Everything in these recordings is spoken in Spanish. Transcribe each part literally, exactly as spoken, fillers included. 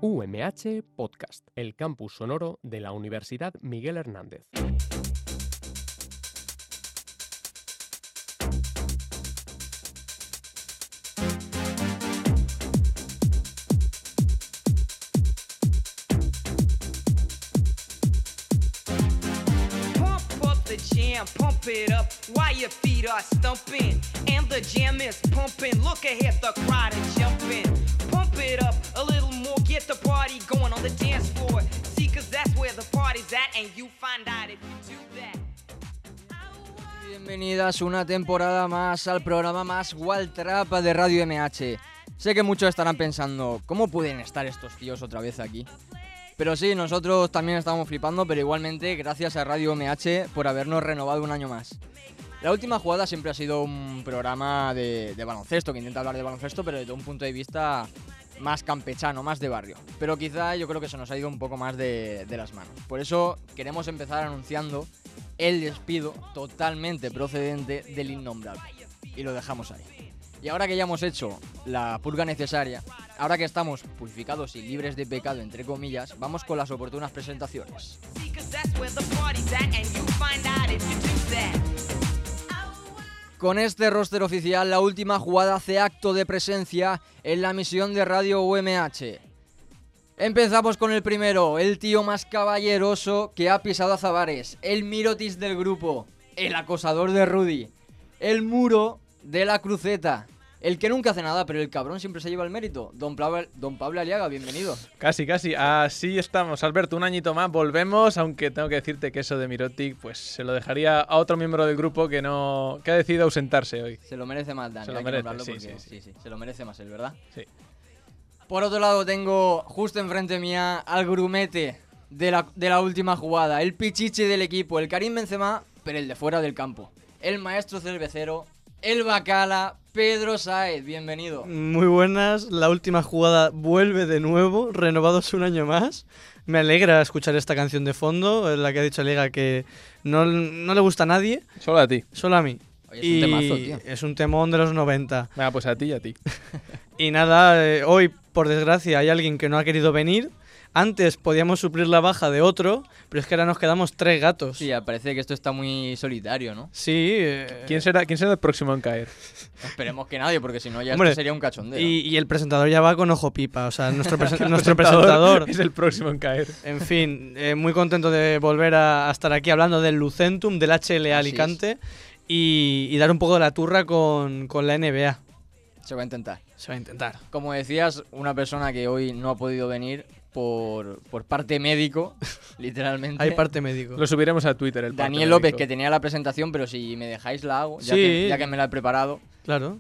U M H Podcast, el campus sonoro de la Universidad Miguel Hernández. Pump it up while your feet are stumping and the jam is pumping. Look ahead, the crowd is jumping. Pump it up a little more, get the party going on the dance floor. See, cause that's where the party's at and you find out if you do that. Bienvenidas una temporada más al programa más Waltrap de Radio M H. Sé que muchos estarán pensando, ¿cómo pueden estar estos tíos otra vez aquí? Pero sí, nosotros también estamos flipando, pero igualmente gracias a Radio M H por habernos renovado un año más. La última jugada siempre ha sido un programa de, de baloncesto, que intenta hablar de baloncesto, pero desde un punto de vista más campechano, más de barrio. Pero quizá yo creo que se nos ha ido un poco más de, de las manos. Por eso queremos empezar anunciando el despido totalmente procedente del innombrable. Y lo dejamos ahí. Y ahora que ya hemos hecho la purga necesaria, ahora que estamos purificados y libres de pecado, entre comillas, vamos con las oportunas presentaciones. Con este roster oficial, la última jugada hace acto de presencia en la misión de Radio U M H. Empezamos con el primero, el tío más caballeroso que ha pisado Azabares, el Mirotis del grupo, el acosador de Rudy, el muro de la cruceta, el que nunca hace nada, pero el cabrón siempre se lleva el mérito. Don Pablo, don Pablo Aliaga, bienvenido. Casi, casi. Así estamos. Alberto, un añito más, volvemos, aunque tengo que decirte que eso de Mirotic, pues se lo dejaría a otro miembro del grupo que no que ha decidido ausentarse hoy. Se lo merece más, Dani. Se lo Hay merece, que nombrarlo sí, porque, sí, sí. sí, sí. Se lo merece más él, ¿verdad? Sí. Por otro lado tengo justo enfrente mía al grumete de la, de la última jugada, el pichichi del equipo, el Karim Benzema, pero el de fuera del campo, el maestro cervecero, el bacala, Pedro Sáez, bienvenido. Muy buenas, la última jugada vuelve de nuevo, renovados un año más. Me alegra escuchar esta canción de fondo, la que ha dicho Liga que no, no le gusta a nadie. Solo a ti. Solo a mí. Oye, es un temazo, tío. Es un temón de los noventa. Venga, pues a ti y a ti. Y nada, eh, hoy, por desgracia, hay alguien que no ha querido venir. Antes podíamos suplir la baja de otro, pero es que ahora nos quedamos tres gatos. Sí, parece que esto está muy solitario, ¿no? Sí. Eh... ¿Quién será, ¿Quién será el próximo en caer? Esperemos que nadie, porque si no ya Hombre, esto sería un cachondeo. Y, y el presentador ya va con ojo pipa, o sea, nuestro, presen- El nuestro presentador presentador. es el próximo en caer. En fin, eh, muy contento de volver a, a estar aquí hablando del Lucentum, del H L A Alicante y, y dar un poco de la turra con, con la N B A. Se va a intentar. Se va a intentar. Como decías, una persona que hoy no ha podido venir por, por parte médico, literalmente. Hay parte médico. Lo subiremos a Twitter. El Daniel parte López, médico. que tenía la presentación, pero si me dejáis la hago, ya, Sí. que, ya que me la he preparado. Claro.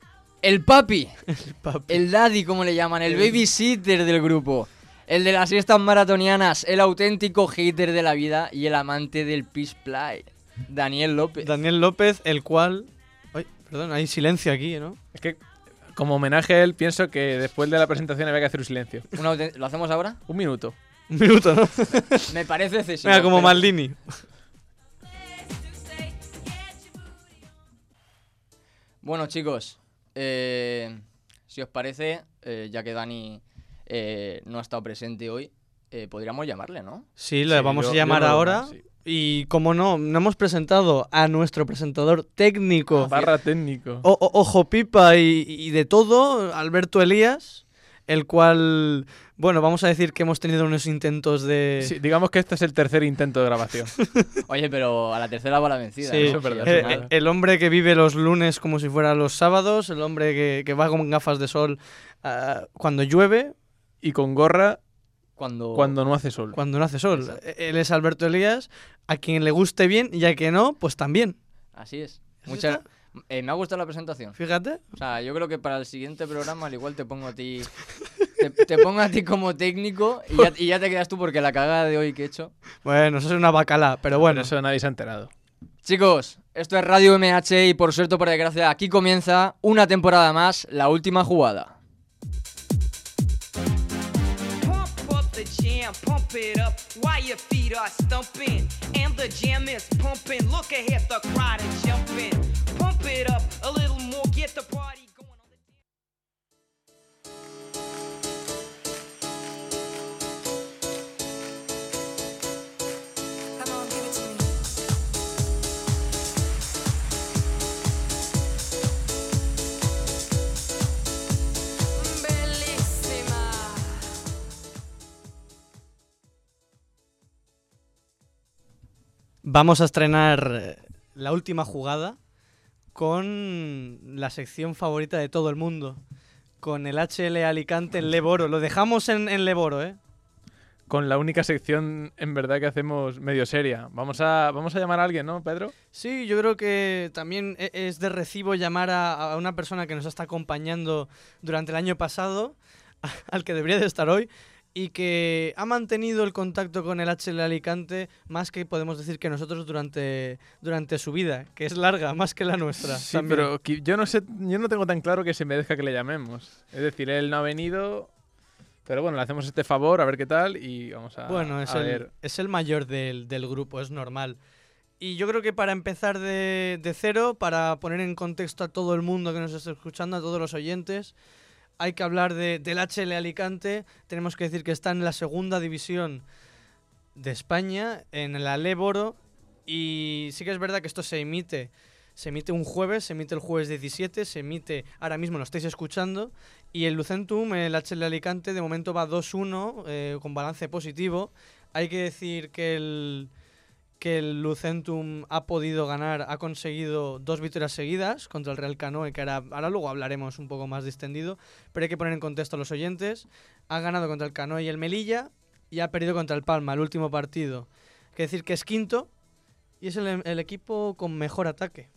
El papi, El papi. el daddy, como le llaman, el babysitter del grupo, el de las siestas maratonianas, el auténtico hater de la vida y el amante del peace play, Daniel López. Daniel López, el cual... Ay, perdón, hay silencio aquí, ¿no? Es que, como homenaje a él, pienso que después de la presentación había que hacer un silencio. Una autent- ¿Lo hacemos ahora? Un minuto. Un minuto, ¿no? Me parece excesivo. Venga, como pero- Maldini. Bueno, chicos, eh, si os parece, eh, ya que Dani eh, no ha estado presente hoy, eh, podríamos llamarle, ¿no? Sí, le Sí, vamos yo- a yo llamar lo veo ahora. mal, sí. Y como no, no hemos presentado a nuestro presentador técnico, Barra técnico. o- o- ojo pipa y, y de todo, Alberto Elías, el cual, bueno, vamos a decir que hemos tenido unos intentos de... Sí, digamos que este es el tercer intento de grabación. Oye, pero a la tercera va la vencida, Sí, ¿no? eso es verdad, al Eh, final- eh, el hombre que vive los lunes como si fueran los sábados, el hombre que, que va con gafas de sol ah, cuando llueve, Y con gorra Cuando... cuando no hace sol. cuando no hace sol. Exacto. Eh, Él es Alberto Elías, a quien le guste bien y a quien no, pues también. Así es. ¿Eso Mucha... está? Eh, me ha gustado la presentación. Fíjate. O sea, yo creo que para el siguiente programa al igual te pongo a ti... Te, te pongo a ti como técnico y ya, y ya te quedas tú porque la cagada de hoy que he hecho... Bueno, eso es una bacala, pero bueno. Por eso nadie se ha enterado. Chicos, esto es Radio M H y por suerte o por desgracia aquí comienza una temporada más, la última jugada. Pump up the jam, pump it up while your feet are stumping and the jam is pumping. Look ahead, the crowd is jumping. Pump it up a little more, get the party going on the dance. vamos a estrenar la última jugada con la sección favorita de todo el mundo, con el H L Alicante en Leboro. Lo dejamos en, en Leboro, ¿eh? Con la única sección en verdad que hacemos medio seria. Vamos a, vamos a llamar a alguien, ¿no, Pedro? Sí, yo creo que también es de recibo llamar a, a una persona que nos está acompañando durante el año pasado, al que debería de estar hoy, y que ha mantenido el contacto con el H L Alicante más que podemos decir que nosotros durante, durante su vida, que es larga, más que la nuestra. Sí, también. pero qui- yo no sé, yo no tengo tan claro que se merezca que le llamemos. Es decir, él no ha venido, pero bueno, le hacemos este favor, a ver qué tal, y vamos a, Bueno, es a el, ver. es el mayor del, del grupo, es normal. Y yo creo que para empezar de, de cero, para poner en contexto a todo el mundo que nos está escuchando, a todos los oyentes, hay que hablar de, del H L Alicante. Tenemos que decir que está en la segunda división de España, en la Leboro, y sí que es verdad que esto se emite, se emite un jueves, se emite el jueves diecisiete, se emite, ahora mismo lo estáis escuchando, y el Lucentum, el H L Alicante, de momento va dos uno, eh, con balance positivo. Hay que decir que el, que el Lucentum ha podido ganar, ha conseguido dos victorias seguidas contra el Real Canoe, que ahora, ahora luego hablaremos un poco más distendido, pero hay que poner en contexto a los oyentes. Ha ganado contra el Canoe y el Melilla, y ha perdido contra el Palma, el último partido. Hay que decir que es quinto, y es el, el equipo con mejor ataque.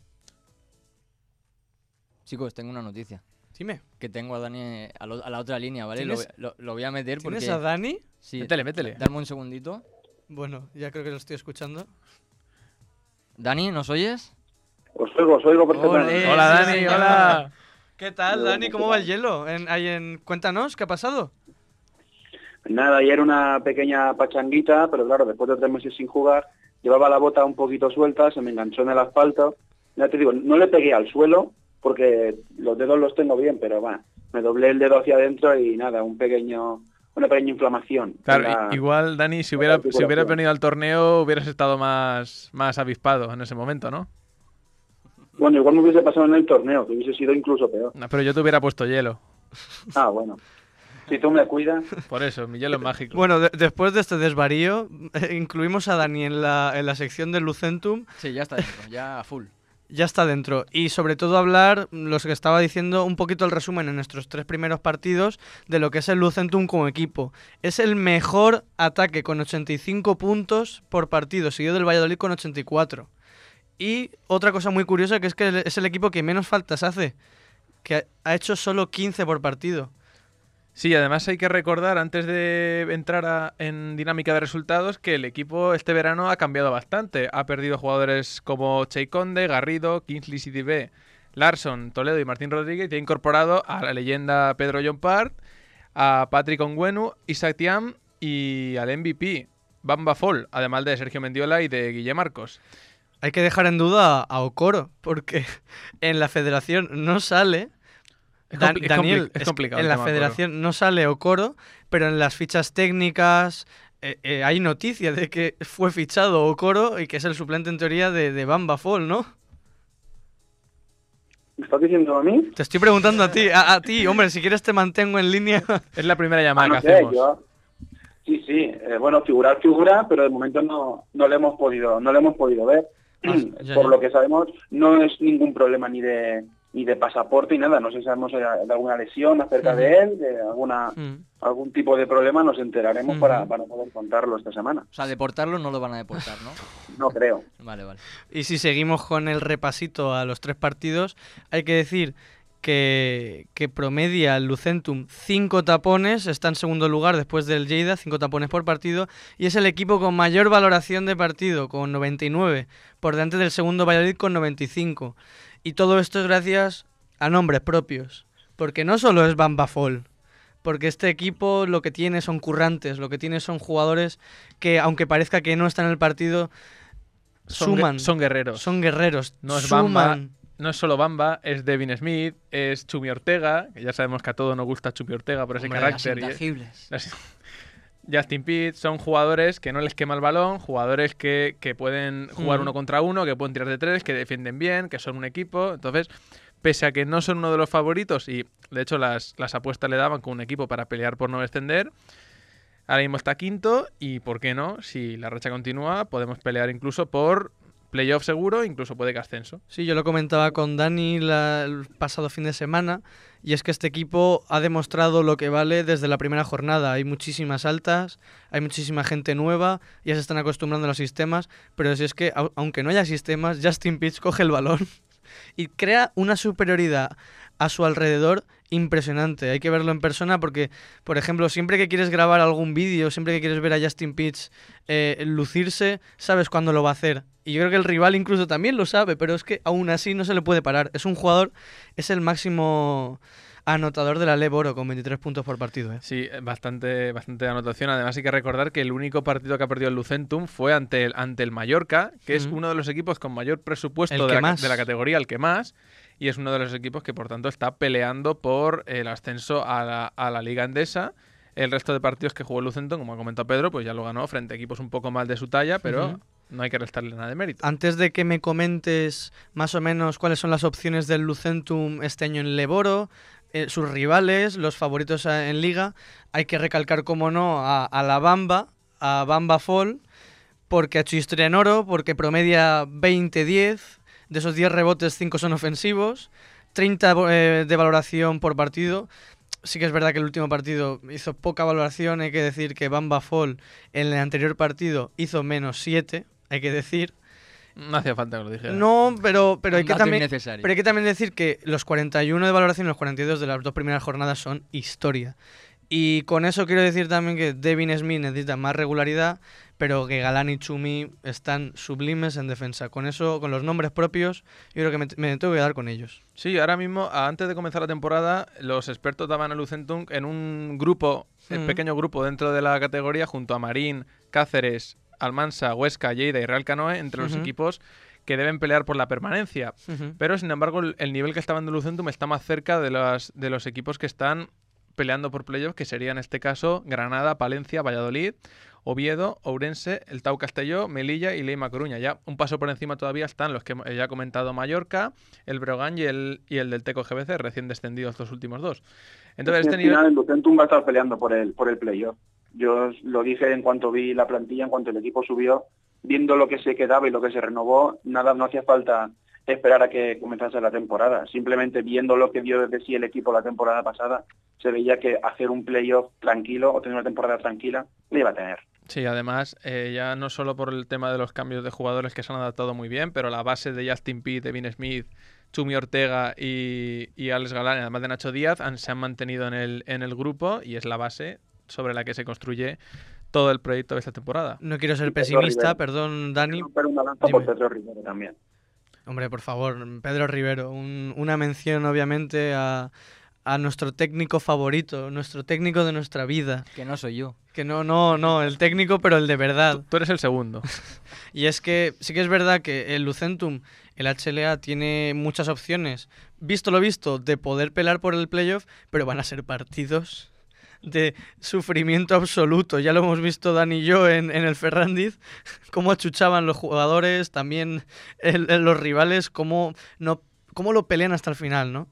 Chicos, tengo una noticia. Dime, Que tengo a Dani a, lo- a la otra línea, ¿vale? Lo, ¿Tienes- lo- lo voy a meter porque... ¿tienes a Dani? Sí, Métele, métele. Dame un segundito. Bueno, ya creo que lo estoy escuchando. Dani, ¿nos oyes? Os oigo, os oigo perfectamente. Ole. Hola, sí, Dani, señor. hola. ¿Qué tal, Hola, Dani? ¿qué ¿Cómo tal? va el hielo? En, ahí en, cuéntanos, ¿qué ha pasado? Nada, ayer una pequeña pachanguita, pero claro, después de tres meses sin jugar, llevaba la bota un poquito suelta, se me enganchó en el asfalto. Ya te digo, no le pegué al suelo, porque los dedos los tengo bien, pero va, me doblé el dedo hacia adentro y nada, un pequeño, una pequeña inflamación. Claro, en la- i- igual, Dani, si hubiera, si hubieras venido al torneo, hubieras estado más, más avispado en ese momento, ¿no? Bueno, igual me hubiese pasado en el torneo, que hubiese sido incluso peor. No, pero yo te hubiera puesto hielo. Ah, bueno. Si tú me cuidas... Por eso, mi hielo es mágico. Bueno, de- después de este desvarío, eh, incluimos a Dani en la, en la sección del Lucentum. Sí, ya está dentro, ya a full. Ya está dentro. Y sobre todo hablar, los que estaba diciendo, un poquito el resumen en nuestros tres primeros partidos de lo que es el Lucentum como equipo. Es el mejor ataque con ochenta y cinco puntos por partido, seguido del Valladolid con ochenta y cuatro. Y otra cosa muy curiosa, que es que es el equipo que menos faltas hace, que ha hecho solo quince por partido. Sí, además hay que recordar, antes de entrar a- en dinámica de resultados, que el equipo este verano ha cambiado bastante. Ha perdido jugadores como Chey Conde, Garrido, Kingsley C D B, Larson, Toledo y Martín Rodríguez, y ha incorporado a la leyenda Pedro Llompart, a Patrick Onguenu, Isaac Tiam y al M V P, Bamba Fall, además de Sergio Mendiola y de Guille Marcos. Hay que dejar en duda a, a Okoro, porque en la federación no sale... Es, Dan- compli- es Daniel, compli- es es- complicado. en el la tema, federación no sale Okoro, pero en las fichas técnicas eh, eh, hay noticia de que fue fichado Okoro y que es el suplente en teoría de, de Bamba Fall, ¿no? ¿Me estás diciendo a mí? Te estoy preguntando a ti, a, a ti, hombre, si quieres te mantengo en línea. Coro. Es la primera llamada Ah, no que sé, hacemos. yo... Sí, sí, eh, bueno, figurar figura, pero de momento no, no le hemos podido, no le hemos podido ver. Ah, ya, Por ya. lo que sabemos, no es ningún problema ni de ni de pasaporte ni nada. No sé si sabemos eh, de alguna lesión acerca Ujú. de él, de alguna Mm. algún tipo de problema, nos enteraremos Ujú. para, para poder contarlo esta semana. O sea, deportarlo no lo van a deportar, ¿no? No creo. Vale, vale. Y si seguimos con el repasito a los tres partidos, hay que decir que, que promedia el Lucentum cinco tapones, está en segundo lugar después del Lleida, cinco tapones por partido, y es el equipo con mayor valoración de partido, con noventa y nueve, por delante del segundo Valladolid con noventa y cinco. Y todo esto es gracias a nombres propios, porque no solo es Bamba Fall, porque este equipo lo que tiene son currantes, lo que tiene son jugadores que, aunque parezca que no están en el partido, Son, gue- suman, son guerreros. son guerreros, No es Bamba, suman. no es solo Bamba, es Devin Smith, es Chumi Ortega, que ya sabemos que a todos nos gusta Chumi Ortega por ese Hombre, carácter. las y- intangibles. las- Justin Pitt, son jugadores que no les quema el balón, jugadores que, que pueden jugar Mm. uno contra uno, que pueden tirar de tres, que defienden bien, que son un equipo. Entonces, pese a que no son uno de los favoritos, y de hecho las, las apuestas le daban con un equipo para pelear por no descender, Ahora mismo está quinto y, ¿por qué no? Si la racha continúa, podemos pelear incluso por playoff seguro, incluso puede que ascenso. Sí, yo lo comentaba con Dani la, el pasado fin de semana, y es que este equipo ha demostrado lo que vale desde la primera jornada. Hay muchísimas altas, hay muchísima gente nueva, ya se están acostumbrando a los sistemas, pero si es que, au- aunque no haya sistemas, Justin Pitts coge el balón y crea una superioridad a su alrededor impresionante. Hay que verlo en persona porque, por ejemplo, siempre que quieres grabar algún vídeo, siempre que quieres ver a Justin Pitts eh, lucirse, sabes cuándo lo va a hacer. Y yo creo que el rival incluso también lo sabe, pero es que aún así no se le puede parar. Es un jugador, es el máximo anotador de la LeB Oro con veintitrés puntos por partido. ¿eh? Sí, bastante, bastante anotación. Además hay que recordar que el único partido que ha perdido el Lucentum fue ante el, ante el Mallorca, que es Ujú. uno de los equipos con mayor presupuesto El de que la, más. de la categoría, el que más, y es uno de los equipos que por tanto está peleando por el ascenso a la, a la Liga Endesa. El resto de partidos que jugó el Lucentum, como ha comentado Pedro, pues ya lo ganó frente a equipos un poco más de su talla, pero Ujú. no hay que restarle nada de mérito. Antes de que me comentes más o menos cuáles son las opciones del Lucentum este año en LeB Oro, eh, sus rivales, los favoritos a- en Liga, hay que recalcar, como no, a, a la Bamba, a Bamba Fall, porque ha hecho historia en oro, porque promedia veinte diez, de esos diez rebotes, cinco son ofensivos, treinta eh, de valoración por partido. Sí que es verdad que el último partido hizo poca valoración, hay que decir que Bamba Fall en el anterior partido hizo menos siete, hay que decir. No hacía falta que lo dijera. No, pero, pero, hay Un que dato también, innecesario. pero hay que también decir que los cuarenta y uno de valoración y los cuarenta y dos de las dos primeras jornadas son historia. Y con eso quiero decir también que Devin Smith necesita más regularidad, pero que Galán y Chumi están sublimes en defensa. Con eso, con los nombres propios, yo creo que me, me tengo que dar con ellos. Sí, ahora mismo, a- antes de comenzar la temporada, los expertos daban a Lucentum en un grupo, un Mm. pequeño grupo dentro de la categoría, junto a Marín, Cáceres, Almansa, Huesca, Lleida y Real Canoe, entre los Ujú. equipos que deben pelear por la permanencia. Ujú. Pero, sin embargo, el, el nivel que está dando Lucentum está más cerca de, las, de los equipos que están peleando por playoffs, que serían en este caso Granada, Palencia, Valladolid, Oviedo, Ourense, el Tau Castelló, Melilla y Leima Coruña. Ya un paso por encima todavía están los que hemos- ya he comentado, Mallorca, el Breogán y el, y el del Teco G B C, recién descendidos los últimos dos. Entonces, Es que este al nivel... final el Lucentum va a estar peleando por el, por el playoff. Yo os lo dije en cuanto vi la plantilla, en cuanto el equipo subió, viendo lo que se quedaba y lo que se renovó, nada, no hacía falta esperar a que comenzase la temporada. Simplemente viendo lo que dio de sí el equipo la temporada pasada, se veía que hacer un playoff tranquilo o tener una temporada tranquila, le iba a tener. Sí, además, eh, ya no solo por el tema de los cambios de jugadores que se han adaptado muy bien, pero la base de Justin Pitt, Devin Smith, Chumi Ortega y, y Alex Galán, además de Nacho Díaz, han- se han mantenido en el, en el grupo y es la base sobre la que se construye todo el proyecto de esta temporada. No quiero ser Y Pedro pesimista, Rivero. perdón, Dani. Pero una lanza dime. por Pedro Rivero también. Hombre, por favor, Pedro Rivero, un- una mención obviamente a, a nuestro técnico favorito, nuestro técnico de nuestra vida. Que no soy yo. Que no, no, no, el técnico, pero el de verdad. Tú, tú eres el segundo. Y es que sí que es verdad que el Lucentum, el H L A, tiene muchas opciones, visto lo visto, de poder pelear por el playoff, pero van a ser partidos de sufrimiento absoluto. Ya lo hemos visto Dani y yo en, en el Ferrandiz, cómo achuchaban los jugadores, también el- el- los rivales, cómo, no, cómo lo pelean hasta el final, ¿no?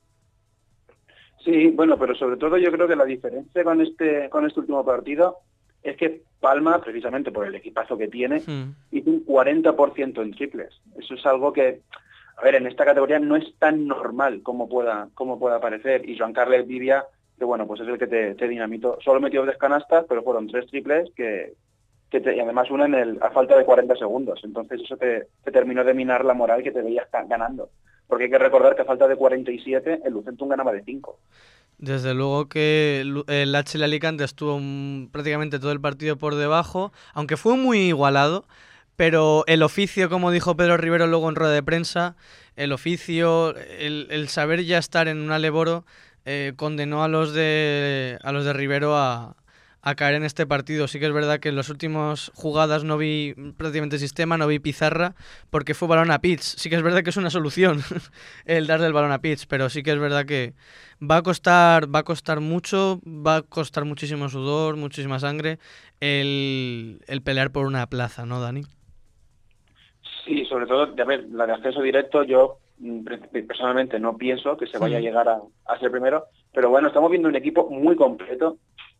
Sí, bueno, pero sobre todo yo creo que la diferencia con este con este último partido es que Palma, precisamente por el equipazo que tiene, Hmm. hizo un cuarenta por ciento en triples. Eso es algo que, a ver, en esta categoría no es tan normal como pueda como pueda parecer. Y Joan Carles Vivia, que bueno, pues es el que te, te dinamitó. Solo metió tres canastas, pero fueron tres triples que, que te- y además una en el, a falta de cuarenta segundos. Entonces eso te, te terminó de minar la moral que te veías ga- ganando. Porque hay que recordar que a falta de cuarenta y siete el Lucentum ganaba de cinco. Desde luego que Lu- el H L Alicante estuvo mm, prácticamente todo el partido por debajo, aunque fue muy igualado, pero el oficio, como dijo Pedro Rivero luego en rueda de prensa, el oficio, el, el saber ya estar en una LeB Oro, eh, condenó a los de a los de Rivero a, a caer en este partido. Sí que es verdad que en las últimas jugadas no vi prácticamente sistema, no vi pizarra, porque fue balón a Pitts. Sí que es verdad que es una solución el darle el balón a Pitts, pero sí que es verdad que va a costar, va a costar mucho, va a costar muchísimo sudor, muchísima sangre el, el pelear por una plaza, ¿no, Dani? Sí, sobre todo, a ver, la de acceso directo, yo mm, personalmente no pienso que se vaya a Mm. llegar a, a ser primero, pero bueno, estamos viendo un equipo muy completo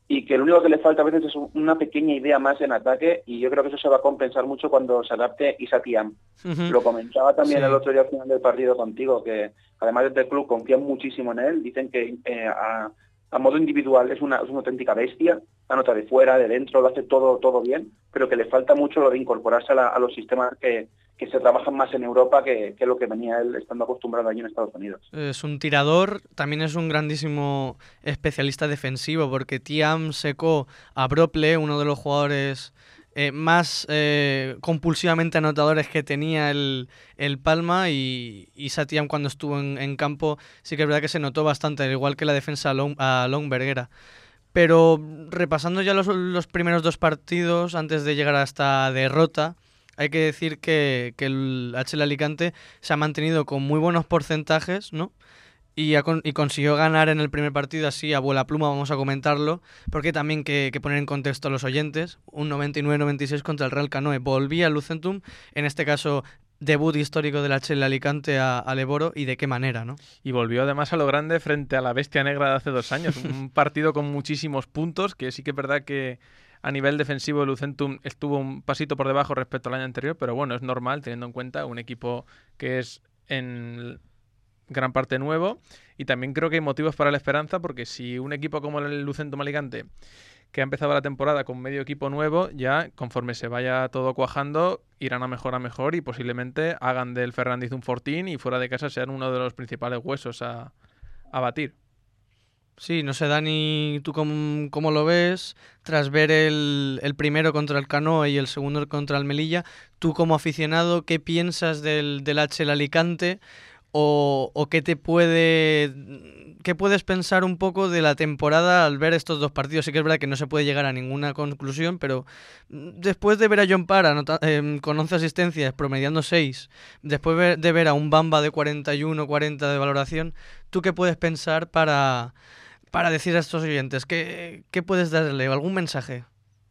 y que lo único que le falta a veces es un- una pequeña idea más en ataque, y yo creo que eso se va a compensar mucho cuando se adapte Issa Thiam. Ujú. Lo comentaba también Sí. el otro día al final del partido contigo, que además desde el club confían muchísimo en él, dicen que eh, a, a modo individual es una, es una auténtica bestia, anota de fuera, de dentro, lo hace todo todo bien, pero que le falta mucho lo de incorporarse a, la- a los sistemas que, que se trabajan más en Europa que, que lo que venía él estando acostumbrado allí en Estados Unidos. Es un tirador, también es un grandísimo especialista defensivo, porque Thiam secó a Brople, uno de los jugadores eh, más eh, compulsivamente anotadores que tenía el, el Palma, y, y Thiam cuando estuvo en, en campo sí que es verdad que se notó bastante, al igual que la defensa a, Long, a Longbergera. Pero repasando ya los, los primeros dos partidos antes de llegar a esta derrota, hay que decir que, que el H L Alicante se ha mantenido con muy buenos porcentajes, ¿no? Y, ha con- y consiguió ganar en el primer partido así a vuela pluma, vamos a comentarlo, porque también que, que poner en contexto a los oyentes, un noventa y nueve noventa y seis contra el Real Canoe. Volvía al Lucentum, en este caso debut histórico del H L Alicante a, a Leboro, y de qué manera, ¿no? Y volvió además a lo grande frente a la Bestia Negra de hace dos años. Un partido con muchísimos puntos, que sí que es verdad que a nivel defensivo el Lucentum estuvo un pasito por debajo respecto al año anterior, pero bueno, es normal teniendo en cuenta un equipo que es en gran parte nuevo, y también creo que hay motivos para la esperanza, porque si un equipo como el Lucentum Alicante, que ha empezado la temporada con medio equipo nuevo, ya conforme se vaya todo cuajando, irán a mejor a mejor y posiblemente hagan del Ferrandiz un fortín y fuera de casa sean uno de los principales huesos a, a batir. Sí, no sé, Dani, ¿tú cómo, cómo lo ves? Tras ver el, el primero contra el Canoe y el segundo contra el Melilla, tú como aficionado, ¿qué piensas del, del H L Alicante? ¿O, o qué te puede... qué puedes pensar un poco de la temporada al ver estos dos partidos? Sí que es verdad que no se puede llegar a ninguna conclusión, pero mm, después de ver a John Parr anota- eh, con once asistencias, promediando seis, después ver- de ver a un Bamba de cuarenta y uno cuarenta de valoración, ¿tú qué puedes pensar para... para decir a estos oyentes? ¿Qué, qué puedes darle? ¿Algún mensaje?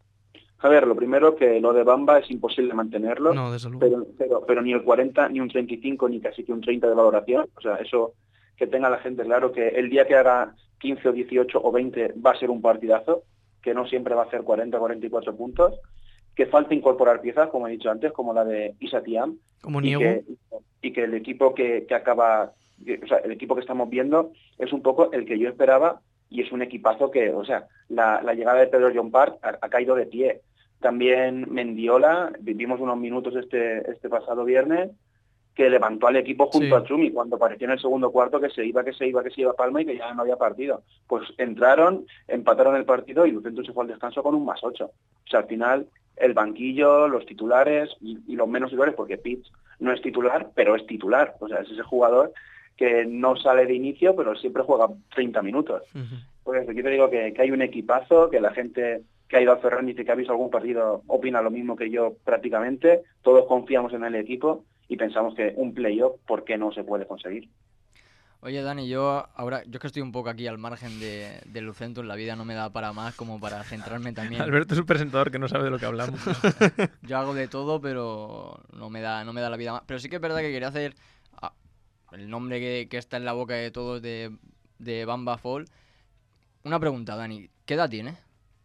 A ver, lo primero que lo de Bamba es imposible mantenerlo, No, desde luego. pero, pero, pero ni el cuarenta, ni un treinta y cinco, ni casi que un treinta de valoración. O sea, eso que tenga la gente claro, que el día que haga quince o dieciocho o veinte va a ser un partidazo, que no siempre va a hacer cuarenta, cuarenta y cuatro puntos, que falta incorporar piezas, como he dicho antes, como la de Issa Thiam, Como y niego. que, y que el equipo que, que acaba, o sea, el equipo que estamos viendo es un poco el que yo esperaba, y es un equipazo que, o sea, la, la llegada de Pedro John Park ha, ha caído de pie. También Mendiola, vivimos unos minutos este, este pasado viernes, que levantó al equipo junto Sí. a Chumi cuando pareció en el segundo cuarto que se iba, que se iba, que se iba a Palma y que ya no había partido. Pues entraron, empataron el partido y Lucentum se fue al descanso con un más ocho. O sea, al final el banquillo, los titulares y, y los menos titulares, porque Pitts no es titular, pero es titular. O sea, es ese jugador que no sale de inicio, pero siempre juega treinta minutos. Ujú. Por eso yo te digo que, que hay un equipazo, que la gente que ha ido a Ferrandiz y que ha visto algún partido opina lo mismo que yo prácticamente. Todos confiamos en el equipo y pensamos que un playoff, ¿por qué no se puede conseguir? Oye, Dani, yo ahora, yo es que estoy un poco aquí al margen de, de Lucentum, la vida no me da para más como para centrarme también. Alberto es un presentador que no sabe de lo que hablamos. Yo hago de todo, pero no me da, no me da la vida más. Pero sí que es verdad que quería hacer ah, el nombre que, que está en la boca de todos de, de Bamba Fall. Una pregunta, Dani, ¿qué edad tiene?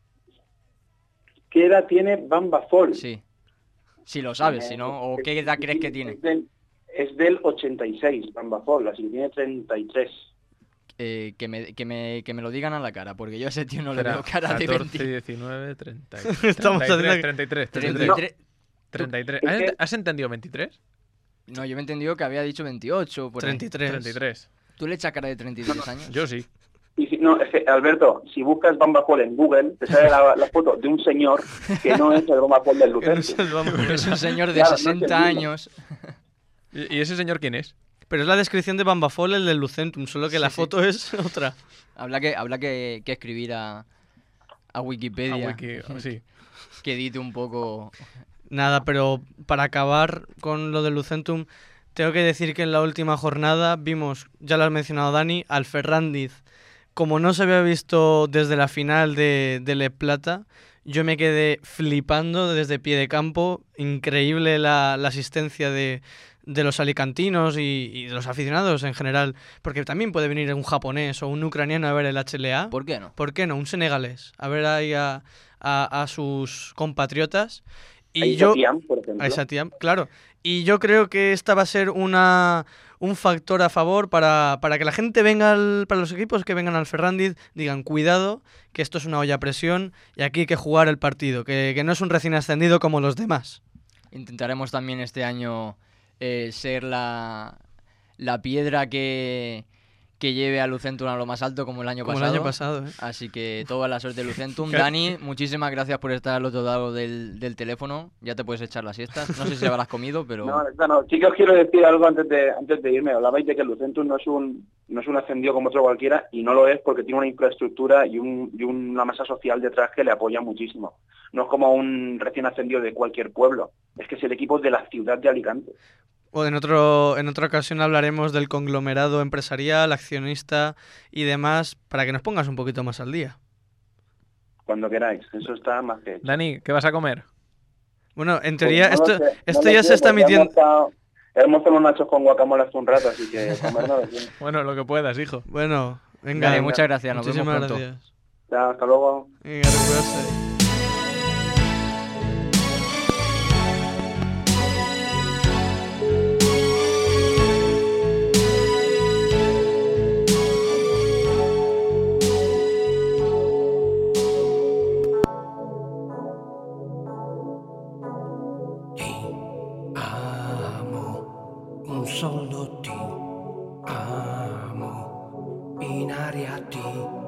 ¿Qué edad tiene Bamba Fall? Sí. Si lo sabes, si no, o qué edad crees que tiene. Es del, es del ochenta y seis, Bamba Fall, así que tiene treinta y tres. Eh, que, me, que, me, que me lo digan a la cara, porque yo a ese tío no le Será veo cara de catorce, veinte. diecinueve, treinta, Estamos haciendo- treinta y tres, treinta y tres, treinta y tres. treinta y tres. Es ¿Has, que- ent- has entendido veintitrés? No, yo me he entendido que había dicho veintiocho. Por ahí. treinta y tres. treinta y tres. ¿Tú le echas cara de treinta y tres años? Yo sí. Y si, no, es que, Alberto, si buscas Bamba Fall en Google, te sale la, la foto de un señor que no es el Bamba Fall del Que no es Lucentum. el Bamba. Es un señor de Claro, no es el sesenta mismo. años. ¿Y, y ese señor quién es? Pero es la descripción de Bamba Fall, el del Lucentum, solo que Sí, la sí. foto es otra. Habla que, habla que, que escribir a, a Wikipedia. A Wiki, oh, sí. Que edite un poco. Nada, pero para acabar con lo del Lucentum, tengo que decir que en la última jornada vimos, ya lo has mencionado Dani, al Ferrandiz. Como no se había visto desde la final de, de Le Plata, yo me quedé flipando desde pie de campo. Increíble la, la asistencia de, de los alicantinos y, y de los aficionados en general, porque también puede venir un japonés o un ucraniano a ver el H L A. ¿Por qué no? ¿Por qué no? Un senegalés, a ver ahí a, a, a sus compatriotas. Y Ahí yo, Satiam, por ejemplo. a Satiam, claro. Y yo creo que esta va a ser una, un factor a favor para, para que la gente venga, al, para los equipos que vengan al Ferrandiz, digan, cuidado, que esto es una olla a presión y aquí hay que jugar el partido, que, que no es un recién ascendido como los demás. Intentaremos también este año eh, ser la, la piedra que, que lleve a Lucentum a lo más alto como el año Como pasado. el año pasado, ¿eh? Así que toda la suerte de Lucentum. Dani, muchísimas gracias por estar al otro lado del, del teléfono. Ya te puedes echar las siestas. No sé si habrás comido, pero... No, no, no, sí que os quiero decir algo antes de antes de irme. Hablabais de que el Lucentum no es un no es un ascendido como otro cualquiera, y no lo es porque tiene una infraestructura y, un, y una masa social detrás que le apoya muchísimo. No es como un recién ascendido de cualquier pueblo, es que es el equipo de la ciudad de Alicante. O en, otro, en otra ocasión hablaremos del conglomerado empresarial, accionista y demás, para que nos pongas un poquito más al día. Cuando queráis, eso está más que hecho. Dani, ¿qué vas a comer? Bueno, en teoría, Pues no lo esto, sé, no esto lo ya sé, se está porque emitiendo... Hemos estado, hemos hecho unos nachos con guacamole hace un rato, así que comer no lo tiene. Bueno, lo que puedas, hijo. Bueno, venga. Dani, muchas gracias. Nos vemos Muchísimas pronto. gracias. Ya, hasta luego. Venga, recuperarse. Un solo ti amo, in aria ti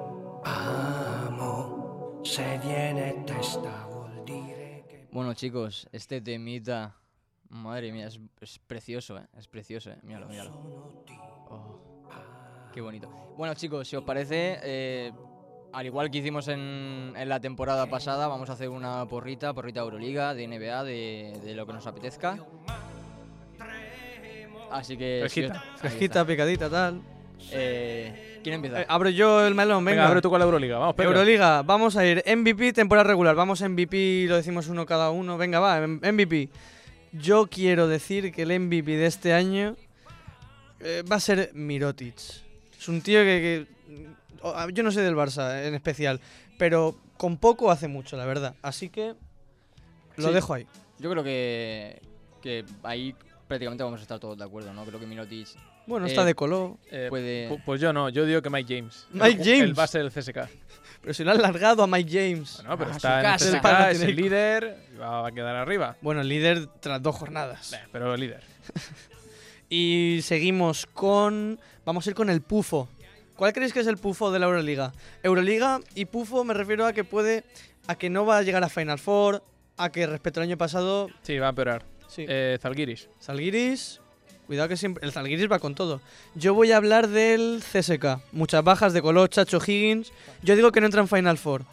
amo, se viene testa vuol dire que... Bueno, chicos, este temita... Madre mía, es, es precioso, ¿eh? Es precioso, ¿eh? Míralo, míralo. Oh, qué bonito. Bueno, chicos, si os parece... Eh, al igual que hicimos en, en la temporada pasada, vamos a hacer una porrita, porrita Euroliga, de N B A, de, de lo que nos apetezca. Así que... Fresquita. si os- ahí Fresquita, está. picadita, tal. Eh, ¿Quién empieza? Eh, abro yo el melón, venga. Venga, abre tú con la Euroliga. Vamos, Pedro. Euroliga, vamos a ir M V P, temporada regular. Vamos M V P, lo decimos uno cada uno. Venga, va, M V P. Yo quiero decir que el M V P de este año eh, va a ser Mirotic. Es un tío que, que... oh, yo no sé del Barça en especial, pero con poco hace mucho, la verdad. Así que lo Sí. dejo ahí. Yo creo que, que ahí prácticamente vamos a estar todos de acuerdo, ¿no? Creo que Mirotic Bueno, Eh, está de color. Eh, puede... pu- Pues yo no, yo digo que Mike James. Mike El- James. El base del C S K. Pero se lo han largado a Mike James. Bueno, pero Ah, está su en el casa. C S El K, es el Panathinaikos. líder, y va a quedar arriba. Bueno, líder tras dos jornadas. Eh, pero líder. Y seguimos con... Vamos a ir con el Pufo. ¿Cuál creéis que es el Pufo de la Euroliga? Euroliga y Pufo me refiero a que puede... A que no va a llegar a Final Four, a que respecto al año pasado... Sí, va a empeorar. Sí. Eh, Zalgiris. Zalgiris... Cuidado que siempre... El Zalgiris va con todo. Yo voy a hablar del C S K. Muchas bajas de color, Chacho Higgins. Yo digo que no entra en Final Four.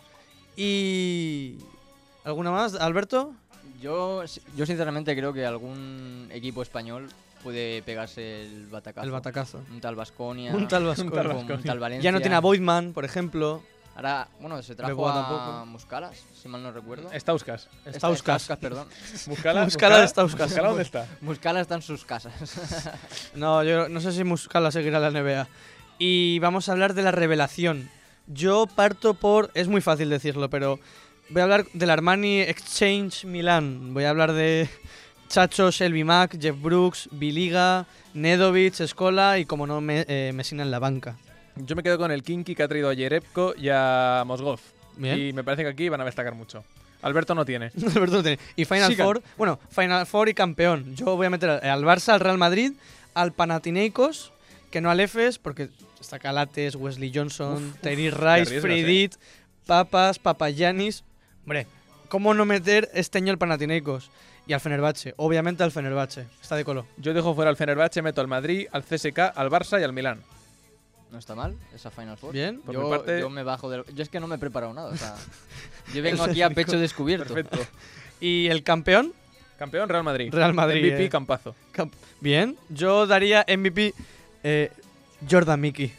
Y... ¿Alguna más, Alberto? Yo, yo sinceramente creo que algún equipo español puede pegarse el batacazo. El batacazo. Un tal Baskonia. Un tal Baskonia. Un tal tal, Baskonia. un tal Valencia. Ya no tiene a Boydman, por ejemplo. Ahora, bueno, se trajo Beboa a tampoco. Muscalas, si mal no recuerdo. Stauskas. Esta- Stauskas. Stauskas, perdón. Muscala, Muscala de Stauskas. Muscala, ¿dónde está? Muscala está en sus casas. No, yo no sé si Muscala seguirá la N B A. Y vamos a hablar de la revelación. Yo parto por... Es muy fácil decirlo, pero voy a hablar del Armani Exchange Milán. Voy a hablar de Chacho, Shelby Mack, Jeff Brooks, Biliga, Nedovic, Scola y, como no, me, eh, Messina en la banca. Yo me quedo con el Kinky que ha traído a Jerebko y a Mosgov. Bien. Y me parece que aquí van a destacar mucho. Alberto no tiene. Alberto lo tiene. Y Final Sigan. Four... Bueno, Final Four y campeón. Yo voy a meter al Barça, al Real Madrid, al Panathinaikos, que no al Efes, porque está Calates, Wesley Johnson, Tyrese Rice, arriesgas, Fredit, Papas, Papagiannis. Hombre, ¿cómo no meter este año al Panathinaikos? Y al Fenerbahce, obviamente al Fenerbahce. Está de color. Yo dejo fuera al Fenerbahce, meto al Madrid, al C S K, al Barça y al Milán. No está mal, esa Final Four. Bien. Por Yo, mi parte- yo me bajo del... Yo es que no me he preparado nada, o sea... Yo vengo Es aquí a el pecho único- descubierto. Perfecto. ¿Y el campeón? Campeón Real Madrid. Real Madrid, M V P eh. Campazo. Camp- Bien. Yo daría M V P eh, Jordan Mickey.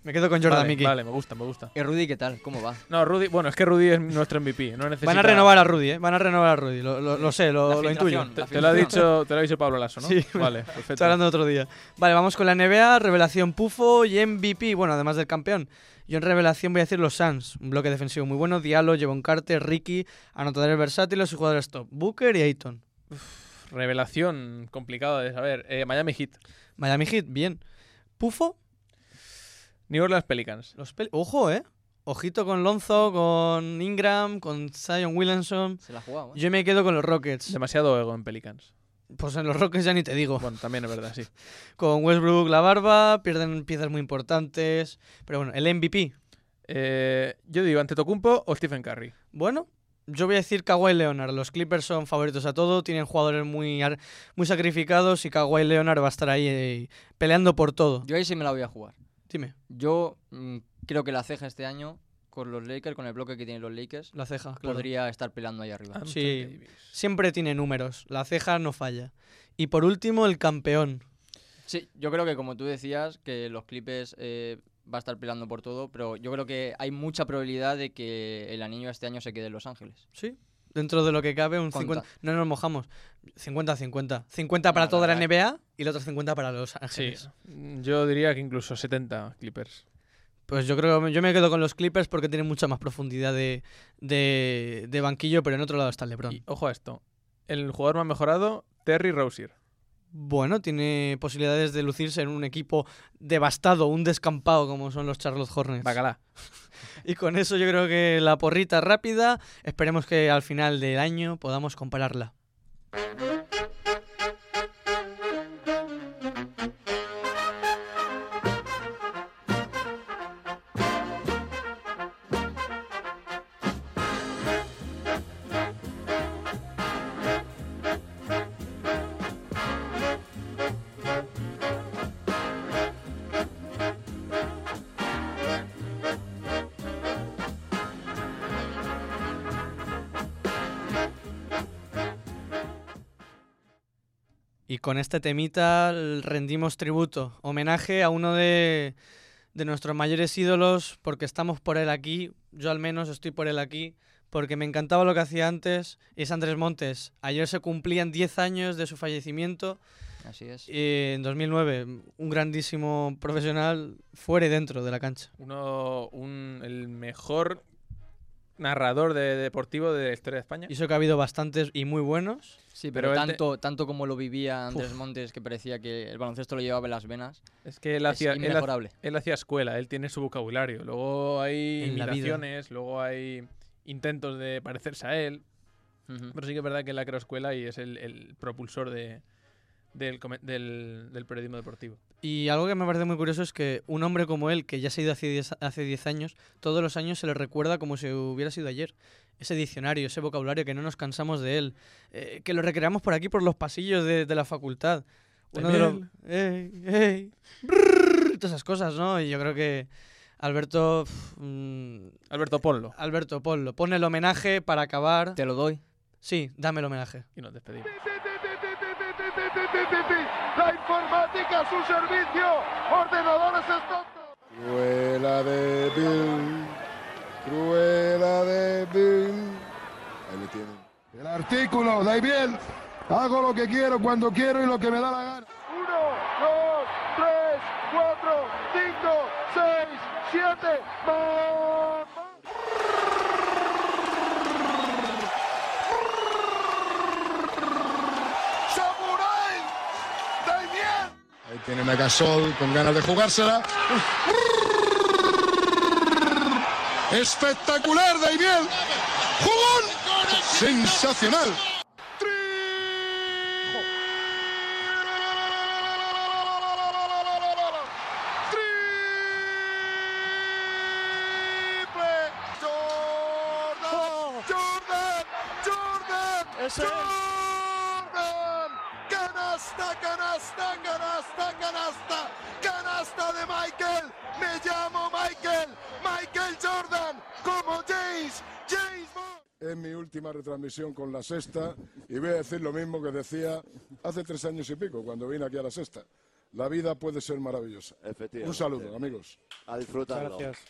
Me quedo con Jordan vale, Mickey. Vale, me gusta, me gusta. ¿Y Rudy qué tal? ¿Cómo va? No, Rudy, bueno, es que Rudy es nuestro M V P. No necesita... Van a renovar a Rudy, ¿eh? Van a renovar a Rudy. Lo, lo, lo sé, lo, La lo intuyo. filtración. Te, La te lo ha filtración. dicho, te lo ha dicho Pablo Lasso, ¿no? Sí. Vale, perfecto. Estoy hablando otro día. Vale, vamos con la N B A. Revelación Pufo y M V P. Bueno, además del campeón. Yo en revelación voy a decir los Suns. Un bloque defensivo muy bueno. Diallo, Jevon Carter, Ricky, anotadores versátiles y jugadores top. Booker y Ayton. Revelación complicado de saber. Eh, Miami Heat. Miami Heat, bien. Pufo. New Orleans Pelicans. Los pel- Ojo, ¿eh? Ojito con Lonzo, con Ingram, con Zion Williamson. Se la ha jugado, ¿eh? Yo me quedo con los Rockets. Demasiado ego en Pelicans. Pues en los Rockets ya ni te digo. Bueno, también es verdad, sí. Con Westbrook la barba, pierden piezas muy importantes. Pero bueno, el M V P. Eh, yo digo Antetokounmpo o Stephen Curry. Bueno, yo voy a decir Kawhi Leonard. Los Clippers son favoritos a todo, tienen jugadores muy, ar- muy sacrificados y Kawhi Leonard va a estar ahí eh, peleando por todo. Yo ahí sí me la voy a jugar. Dime, Yo mm, creo que la ceja este año, con los Lakers, con el bloque que tienen los Lakers, la ceja, claro. podría estar peleando ahí arriba. Anthony Sí. Davis. Siempre tiene números, la ceja no falla. Y por último, el campeón. Sí, yo creo que como tú decías, que los Clippers eh, va a estar peleando por todo, pero yo creo que hay mucha probabilidad de que el anillo este año se quede en Los Ángeles. Sí, dentro de lo que cabe, un ¿Cuánta? cincuenta. No nos mojamos. cincuenta cincuenta. cincuenta para No, toda la la verdad. N B A y el otro cincuenta para Los Sí, Ángeles. yo diría que incluso setenta Clippers. Pues yo creo que yo me quedo con los Clippers porque tienen mucha más profundidad de, de, de banquillo, pero en otro lado está LeBron. Y ojo a esto. El jugador más mejorado, Terry Rozier. Bueno, tiene posibilidades de lucirse en un equipo devastado, un descampado como son los Charlotte Hornets. Bacalá. Y con eso yo creo que la porrita rápida, esperemos que al final del año podamos compararla. Y con este temita rendimos tributo, homenaje a uno de, de nuestros mayores ídolos, porque estamos por él aquí, yo al menos estoy por él aquí, porque me encantaba lo que hacía antes, y es Andrés Montes. Ayer se cumplían diez años de su fallecimiento, Así es. y en dos mil nueve, un grandísimo profesional fuera y dentro de la cancha. Uno, un, el mejor narrador de deportivo de la historia de España. Y eso que ha habido bastantes y muy buenos. Sí, pero pero, él te- tanto, tanto como lo vivía Andrés Uf. Montes, que parecía que el baloncesto lo llevaba en las venas, Es que él es hacía, él, ha- inmejorable. él hacía escuela, él tiene su vocabulario. Luego hay En la vida. imitaciones, luego hay intentos de parecerse a él. Ujú. Pero sí que es verdad que él ha creado escuela y es el, el propulsor de, del, come- del, del periodismo deportivo. Y algo que me parece muy curioso es que un hombre como él, que ya se ha ido hace diez, hace diez años, todos los años se le recuerda como si hubiera sido ayer. Ese diccionario, ese vocabulario, que no nos cansamos de él, eh, que lo recreamos por aquí, por los pasillos de, de la facultad. Uno de los... ¡Ey, ey! brrr, todas esas cosas, ¿no? Y yo creo que Alberto... pf, mm, Alberto, ponlo. Alberto, ponlo. Pon el homenaje para acabar. Te lo doy. Sí, dame el homenaje. Y nos despedimos. La informática a su servicio. Ordenadores stop. Cruela de Bill. Cruela de Bill. Ahí le tienen. El artículo, da bien. Hago lo que quiero, cuando quiero y lo que me da la gana. Uno, dos, tres, cuatro, cinco, seis, siete. ¡Más! ¡Samurai! ¡Damien! Ahí tienen a Gasol con ganas de jugársela. ¡Espectacular, Damien! ¡Jugón! ¡Sensacional! ¡Triple! ¡Jordan! ¡Jordan! ¡Jordan! ¡Jordan! ¡Canasta, canasta, canasta, canasta! ¡Canasta de Michael! ¡Me llamo Michael! ¡Michael Jordan! ¡Como James! ¡James Bond! Es mi última retransmisión con La Sexta y voy a decir lo mismo que decía hace tres años y pico cuando vine aquí a La Sexta. La vida puede ser maravillosa. Efectivamente. Un saludo, amigos. A disfrutarlo. Muchas gracias.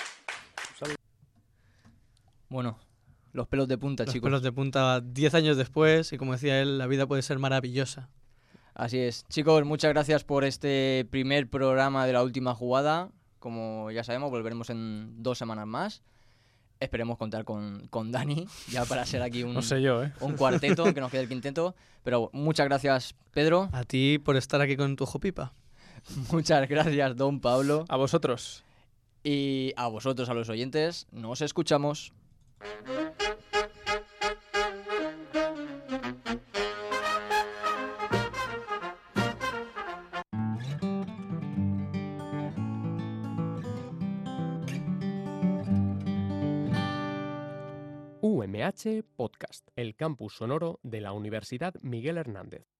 Bueno, los pelos de punta, Los chicos. pelos de punta diez años después y como decía él, la vida puede ser maravillosa. Así es. Chicos, muchas gracias por este primer programa de la última jugada. Como ya sabemos, volveremos en dos semanas más. Esperemos contar con, con Dani, ya para ser aquí un, No sé yo, ¿eh? un cuarteto, que nos quede el quinteto. Pero muchas gracias, Pedro. A ti por estar aquí con tu ojo pipa. Muchas gracias, don Pablo. A vosotros. Y a vosotros, a los oyentes, nos escuchamos. U M H Podcast, el campus sonoro de la Universidad Miguel Hernández.